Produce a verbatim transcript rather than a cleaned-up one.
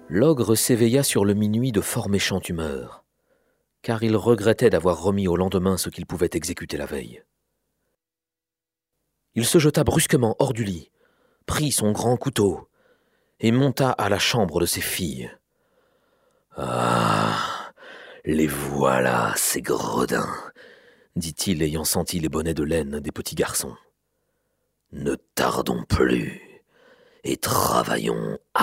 L'ogre s'éveilla sur le minuit de fort méchante humeur, car il regrettait d'avoir remis au lendemain ce qu'il pouvait exécuter la veille. Il se jeta brusquement hors du lit, prit son grand couteau et monta à la chambre de ses filles. « Ah, les voilà, ces gredins !» dit-il, ayant senti les bonnets de laine des petits garçons. « Ne tardons plus et travaillons hardiment. »